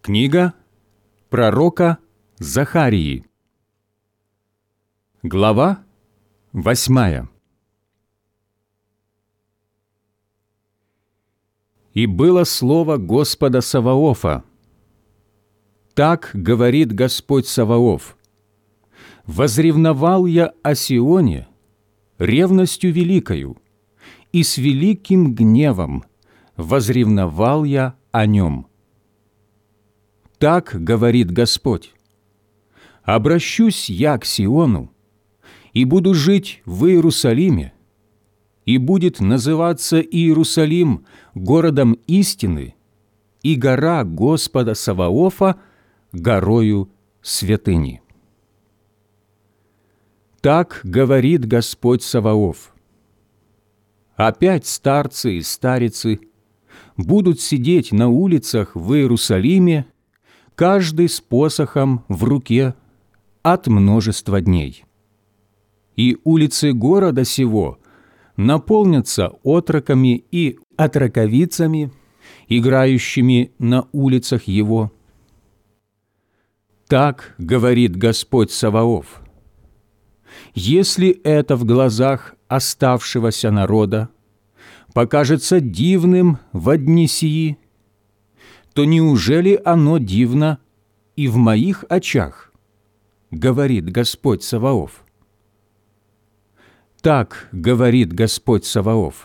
Книга пророка Захарии. Глава 8. «И было слово Господа Саваофа. Так говорит Господь Саваоф: возревновал я о Сионе ревностью великою, и с великим гневом возревновал я о нем. Так говорит Господь: обращусь я к Сиону, и буду жить в Иерусалиме, и будет называться Иерусалим городом истины, и гора Господа Саваофа горою святыни. Так говорит Господь Саваоф: опять старцы и старицы будут сидеть на улицах в Иерусалиме, каждый с посохом в руке от множества дней. И улицы города сего наполнятся отроками и отроковицами, играющими на улицах его. Так говорит Господь Саваоф: если это в глазах оставшегося народа покажется дивным во дни сии, то неужели оно дивно и в моих очах, говорит Господь Саваоф? Так говорит Господь Саваоф: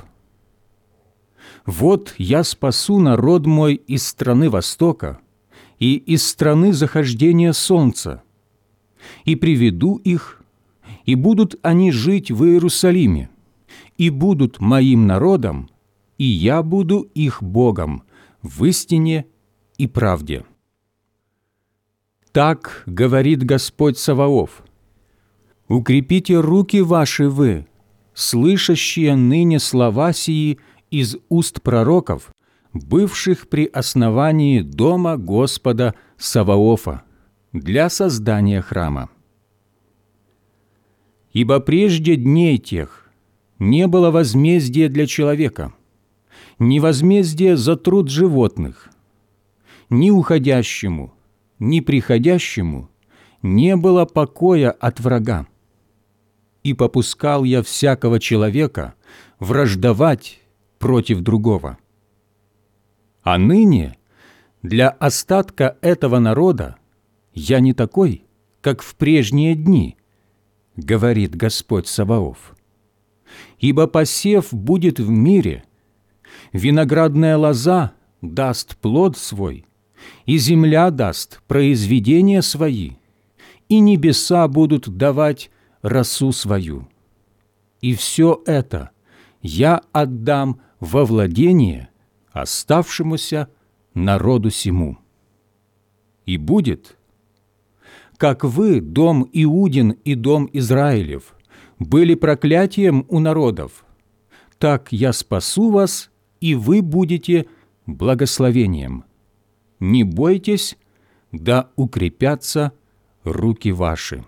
вот я спасу народ мой из страны востока и из страны захождения солнца, и приведу их, и будут они жить в Иерусалиме, и будут моим народом, и я буду их Богом в истине и правде. Так говорит Господь Саваоф: укрепите руки ваши вы, слышащие ныне слова сии из уст пророков, бывших при основании дома Господа Саваофа для создания храма. Ибо прежде дней тех не было возмездия для человека, ни возмездия за труд животных, ни уходящему, ни приходящему не было покоя от врага. И попускал я всякого человека враждовать против другого. А ныне для остатка этого народа я не такой, как в прежние дни, говорит Господь Саваоф. Ибо посев будет в мире, виноградная лоза даст плод свой, и земля даст произведения свои, и небеса будут давать росу свою. И все это я отдам во владение оставшемуся народу сему. И будет, как вы, дом Иудин и дом Израилев, были проклятием у народов, так я спасу вас, и вы будете благословением. Не бойтесь, да укрепятся руки ваши.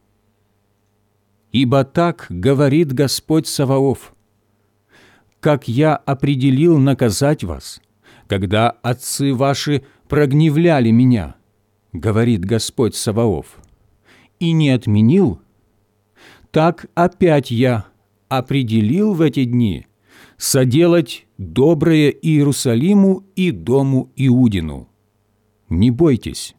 Ибо так говорит Господь Саваоф: как я определил наказать вас, когда отцы ваши прогневляли меня, говорит Господь Саваоф, и не отменил, так опять я определил в эти дни соделать доброе Иерусалиму и дому Иудину. Не бойтесь.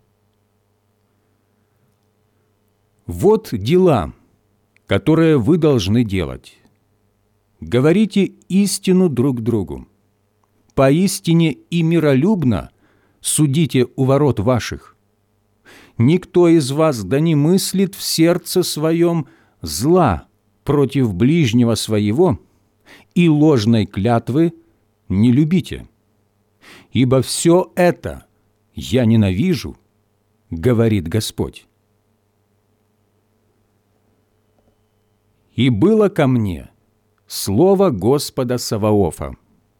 Вот дела, которые вы должны делать. Говорите истину друг другу. Поистине и миролюбно судите у ворот ваших. Никто из вас да не мыслит в сердце своем зла против ближнего своего, и ложной клятвы не любите. Ибо все это я ненавижу, говорит Господь. И было ко мне слово Господа Саваофа.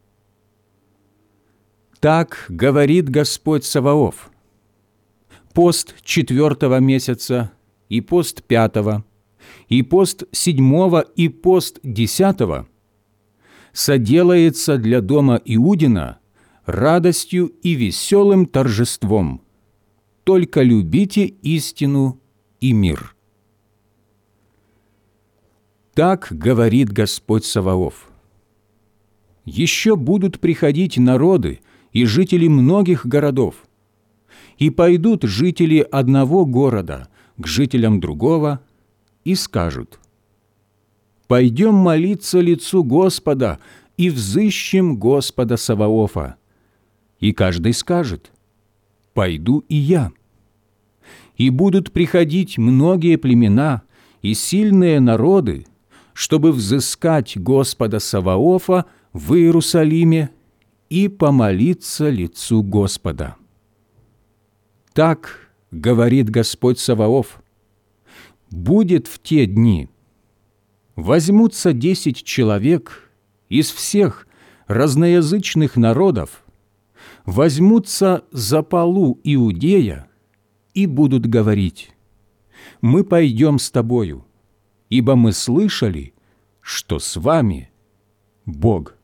Так говорит Господь Саваоф: пост 4 месяца, и пост 5, и пост 7, и пост 10 соделается для дома Иудина радостью и веселым торжеством, только любите истину и мир. Так говорит Господь Саваоф. Еще будут приходить народы и жители многих городов, и пойдут жители одного города к жителям другого и скажут: «Пойдем молиться лицу Господа и взыщем Господа Саваофа». И каждый скажет: «Пойду и я». И будут приходить многие племена и сильные народы, чтобы взыскать Господа Саваофа в Иерусалиме и помолиться лицу Господа. Так говорит Господь Саваоф: будет в те дни, возьмутся 10 человек из всех разноязычных народов, возьмутся за полу Иудея и будут говорить: мы пойдем с тобою, ибо мы слышали, что с вами Бог.